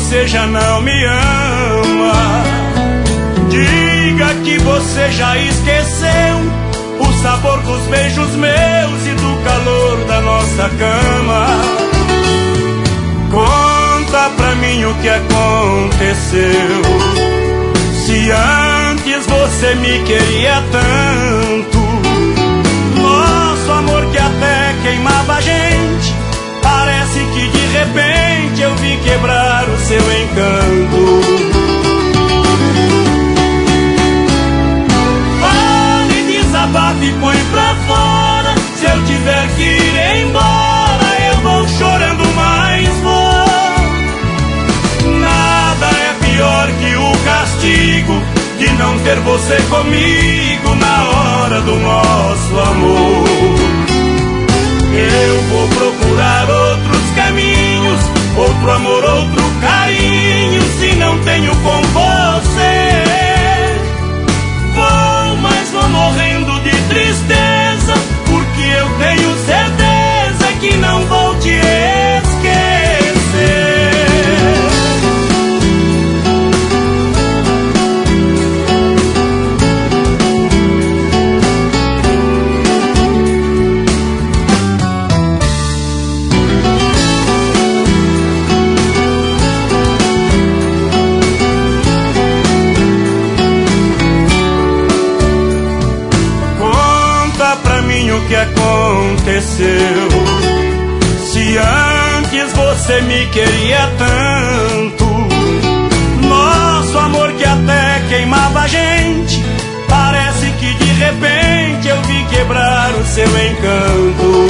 você já não me ama. Diga que você já esqueceu o sabor dos beijos meus e do calor da nossa cama. Conta pra mim o que aconteceu. Se antes você me queria tanto, nosso amor que até queimava a gente, parece que de repente eu vim quebrar o seu encanto. Fale, desabafe e põe pra fora. Se eu tiver que ir embora, eu vou chorando, mas vou. Nada é pior que o castigo de não ter você comigo na hora do nosso amor. Eu vou procurar outros caminhos, outro amor, outro carinho, se não tenho com você. Vou, mas vou morrendo de tristeza, porque eu tenho certeza que não vou te esquecer. O que aconteceu? Se antes você me queria tanto, nosso amor que até queimava a gente, parece que de repente eu vim quebrar o seu encanto.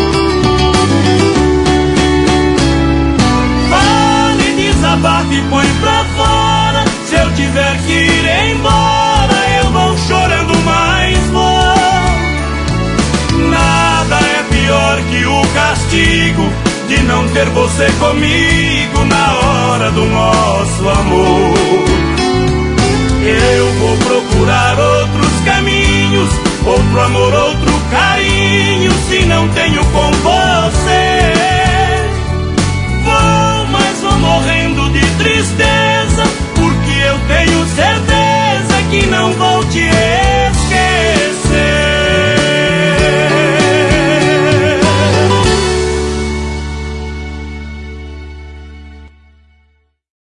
Fale, desabafe e põe pra fora. Se eu tiver que ir embora, eu vou chorando, mas vou. Nada é pior que o castigo de não ter você comigo na hora do nosso amor. Eu vou procurar outros caminhos, outro amor, outro carinho, se não tenho com você.